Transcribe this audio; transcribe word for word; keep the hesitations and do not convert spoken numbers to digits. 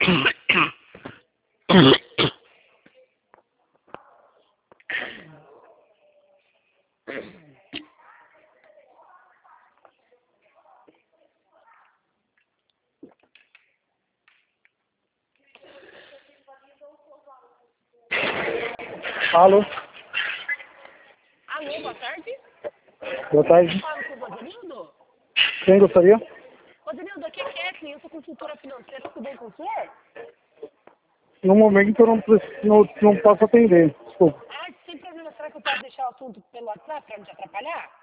Alô? Alô, boa tarde. Boa tarde. Fala com o Rosanildo. Quem gostaria? Rosanildo, aqui é Kathleen, eu sou consultora financeira, tudo bem com o senhor? No momento eu não, preciso- não, não posso atender, desculpa. Ah, sem problema, será que eu posso deixar o assunto pelo WhatsApp para não te atrapalhar?